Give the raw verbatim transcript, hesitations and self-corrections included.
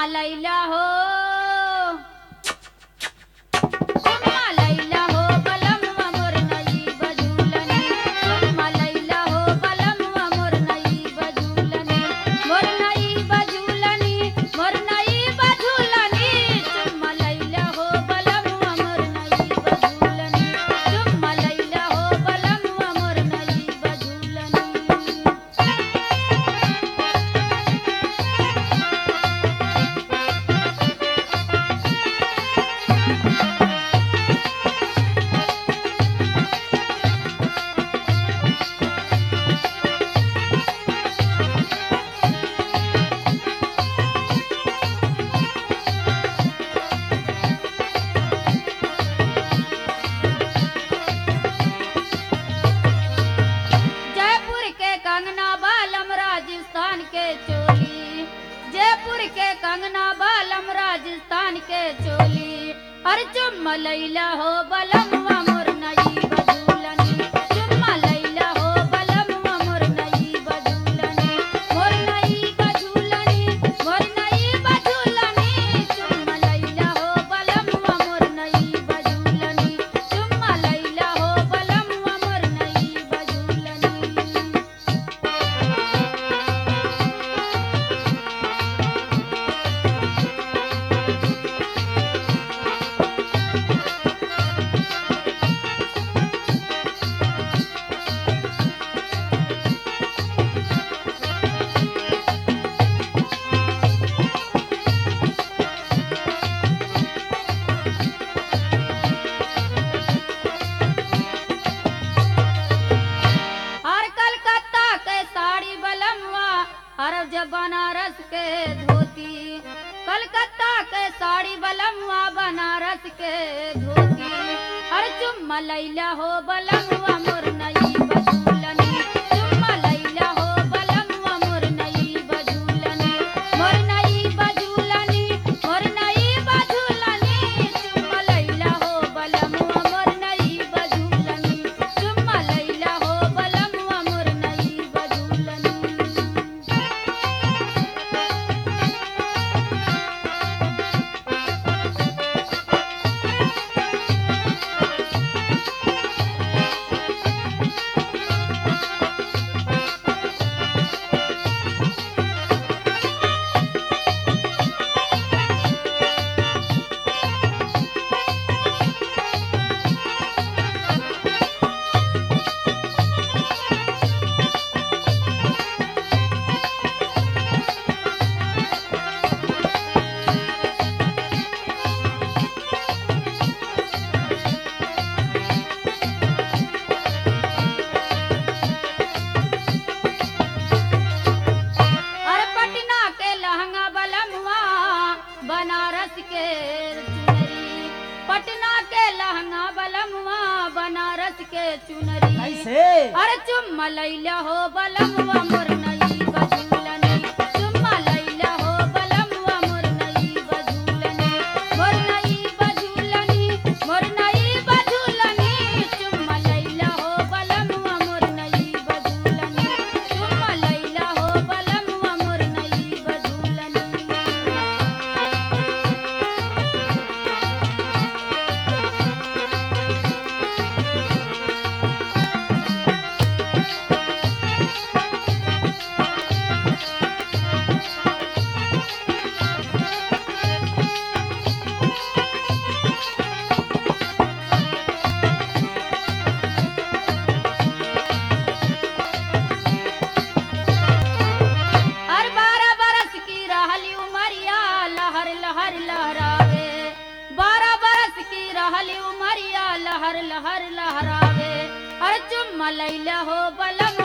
चुम्मा लैला हो चुम्मा लैला हो बलमवा मोर नई बझुलनी चुम्मा लैला हो बलमवा मोर नई बझुलनी मोर नई बझुलनी मोर नई बझुलनी चुम्मा लैला हो बलमवा मोर नई बझुलनी चुम्मा लैला हो बलमवा मोर नई बझुलनी। जयपुर के कंगना बालम राजस्थान के चोली जयपुर के कंगना बालम राजस्थान के चोली अरे चुम्मा लैला हो बलमवा मोर नई बझुलनी चुम्मा लैला हो बलमवा मोर नई बझुलनी मोर नई बझुलनी मोर नई बझुलनी चुम्मा लैला हो बलमवा मोर नई बझुलनी चुम्मा लैला हो बलमवा मोर नई बझुलनी। और कलकत्ता के साड़ी बलमवा और जब बनारस के धोती कलकत्ता के साड़ी बलमवा बनारस के धोती और चुम्मा लैला हो बलमवा मोर नई बझुलनी चुम्मा लैला हो बलमवा मोर नई बझुलनी मोर नई बझुलनी मोर नई बझुलनी चुम्मा लैला हो बलमवा मोर नई बझुलनी चुम्मा लैला हो बलमवा मोर नई बझुलनी। और पटना के लहंगा बलमवा बनारस के चुनरी पटना के लहंगा बलमवा बनारस के चुनरी कैसे अरे चुम्मा लैला हो बलमवा मोर नई बझुलनी चुम्मा लैला हो बलमवा मोर नई बझुलनी मोर नई बझुलनी मोर नई बझुलनी चुम्मा लैला हो बलमवा मोर नई बझुलनी चुम्मा लैला हो बलमवा मोर नई बझुलनी। हर बारह बरस की रहली उमरिया लहर लहर लहरावे बारह बरस की रहली उमरिया लहर लहर लहरावे अरे चुम्मा लैला हो बलम